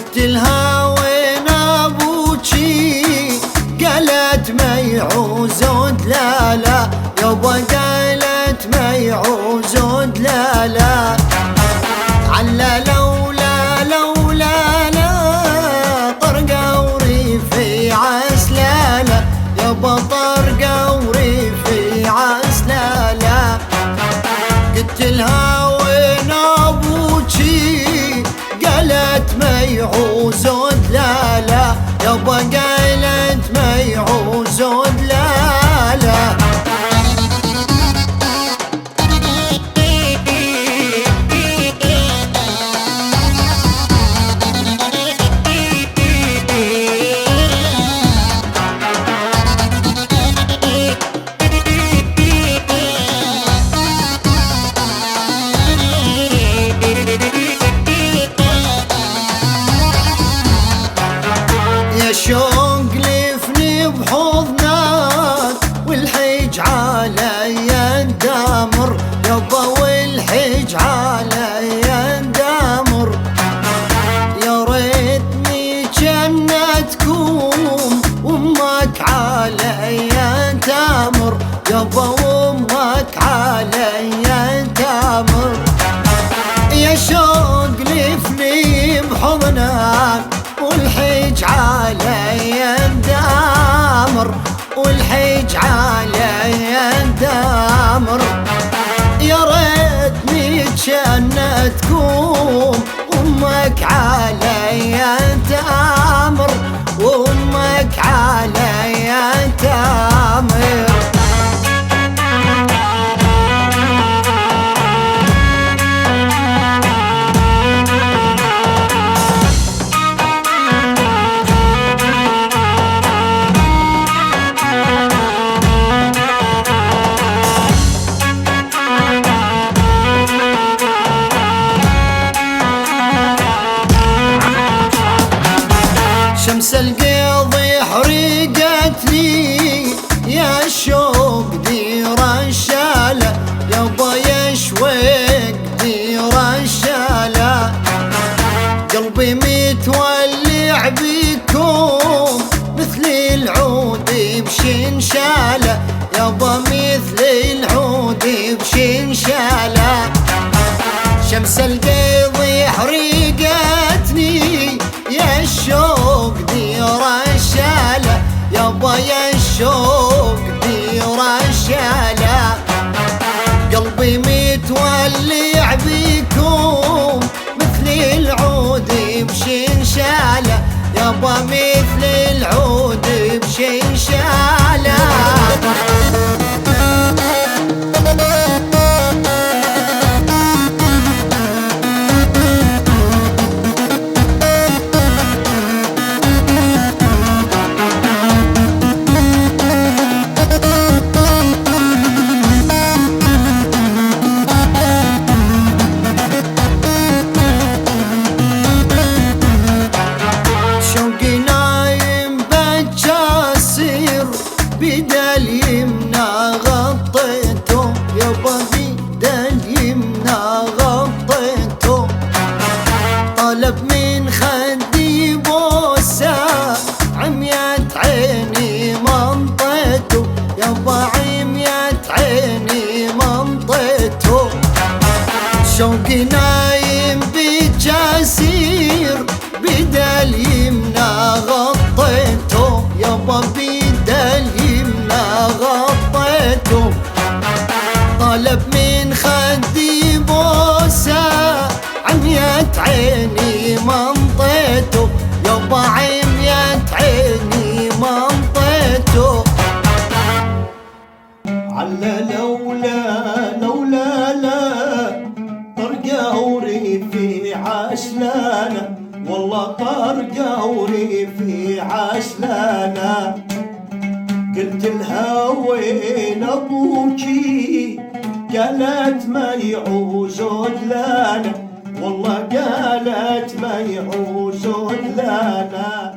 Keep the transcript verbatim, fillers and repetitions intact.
قلت لها وين ابوكي؟ قالت ما يعوزود لا لا يابا، قالت ما يعوزود لا لا. علا لولا لولا لا طرقة وريفي عسلالة يابا، طرقة وريفي عسلالة. قلت لها وين ابوكي؟ قالت ما يعوزود لا لا يابا، قالت ما يعوزود لا لا. شوق لفني بحضنك والحج علي الدمر يابا، والحج علي الدمر. يا ريتني جنتكم وامك علي تمر يابا، وامك علي تمر. يا شوق لفني بحضنك والحج علي الدمر، والحج علي الدمر. يا ريتني جنتكم وامك علي تمر، وامك علي تمر. شمس القيض حرقتني يا شوق دير الشالة يابا، يشوق دير الشالة. قلبي متولع بيكم مثل العود بشنشالة يابا، مثل العود بشنشالة. شمس القيض حرقتني يا الشوق دير الشالة يابا، يا الشوق دير الشالة. قلبي متولع بيكم مثل العود بشنشالة يابا، مثل العود بشنشالة. بدال يمنى غطيته يابا، بدال يمنى غطيته. طلب من خدي بوسة عميت عيني منطيته يابا، عميت عيني منطيته. شوقي نايم بجاسير بدال يمنى غطيته يابا، بدال يمنى غطيته. طلب من خدي بوسة عميت عيني منطيته يابا، عميت عيني منطيته. علا لولا لولا لا طرقة وريفي عسلانة والله، طرقة وريفي عسلانة. قلت لها وين ابوكي؟ قالت ما يعوزود لنا والله، قالت ما يعوزود لنا.